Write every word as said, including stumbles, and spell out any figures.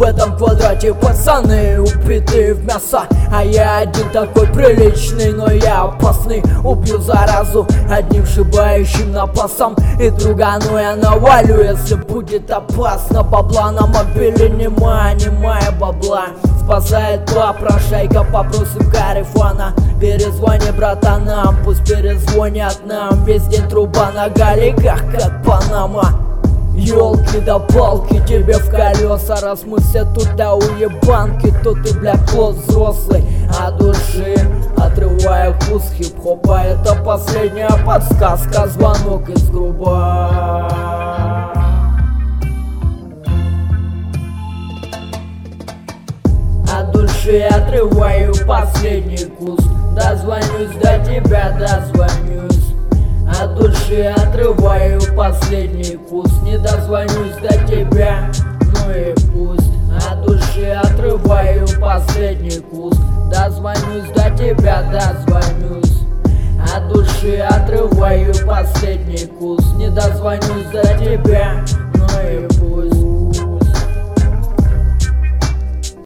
в этом квадрате пацаны убитые в мясо, а я один такой приличный, но я опасный. Убью заразу одним шибающим напасом, и другану я навалю, если будет опасно. Бабла на мобиле нема, немая бабла. Спасает попрошайка, попросим карифана. Перезвони братанам, пусть перезвонят нам. Весь день труба на галиках, как Панама. Ёлки да палки тебе в колеса, раз мы все тут да уебанки, то ты, бля, клоп взрослый, а души отрывая вкус хип-хопа. Это последняя подсказка, звонок из груба. От души отрываю последний кус, дозвонюсь до тебя, дозвонюсь. От души отрываю последний кус, не дозвонюсь до тебя, ну и пусть. От души отрываю последний кус, дозвонюсь до тебя, дозвонюсь. От души отрываю последний кус, не дозвонюсь до тебя, ну и пусть.